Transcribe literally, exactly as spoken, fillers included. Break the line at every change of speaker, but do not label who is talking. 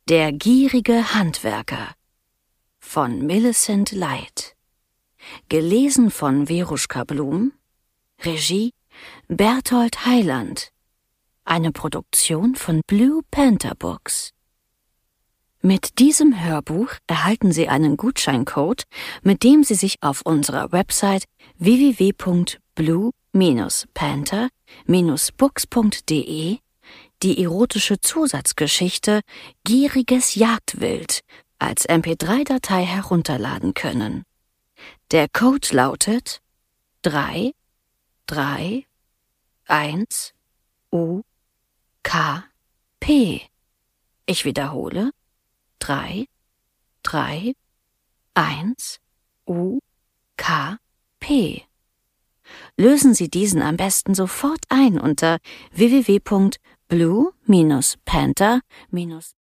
Der gierige Handwerker von Millicent Light. Gelesen von Veruschka Blum. Regie Berthold Heiland. Eine Produktion von Blue Panther Books. Mit diesem Hörbuch erhalten Sie einen Gutscheincode, mit dem Sie sich auf unserer Website w w w punkt blue panther books punkt de die erotische Zusatzgeschichte Gieriges Jagdwild als M P drei Datei herunterladen können. Der Code lautet drei drei eins U K P. Ich wiederhole: drei drei eins U K P. Lösen Sie diesen am besten sofort ein unter w w w punkt blue panther